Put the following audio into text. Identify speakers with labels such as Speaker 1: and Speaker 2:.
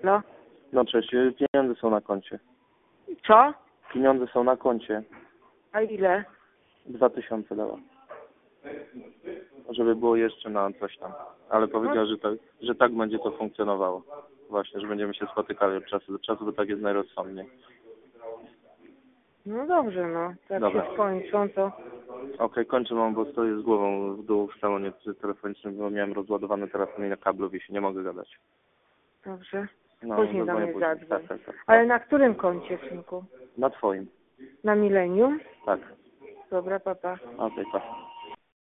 Speaker 1: No.
Speaker 2: No cześć, pieniądze są na koncie.
Speaker 1: Co?
Speaker 2: Pieniądze są na koncie.
Speaker 1: A ile?
Speaker 2: 2000 dała. Żeby było jeszcze na coś tam. Ale powiedziała, że tak będzie to funkcjonowało. Właśnie, że będziemy się spotykali od czasu do czasu, bo tak jest najrozsądniej.
Speaker 1: No dobrze, no. Jak
Speaker 2: Dobra.
Speaker 1: się skończą, to...
Speaker 2: Okej, kończę mam, bo stoję z głową w dół w salonie telefonicznym, bo miałem rozładowany telefon i na kablu wisi, nie mogę gadać.
Speaker 1: Dobrze.
Speaker 2: No,
Speaker 1: Później do
Speaker 2: zadzwonię
Speaker 1: mnie
Speaker 2: później.
Speaker 1: zadzwoń.
Speaker 2: Tak.
Speaker 1: Ale na którym koncie, synku?
Speaker 2: Na twoim.
Speaker 1: Na Millennium?
Speaker 2: Tak.
Speaker 1: Dobra, papa.
Speaker 2: Okej, pa.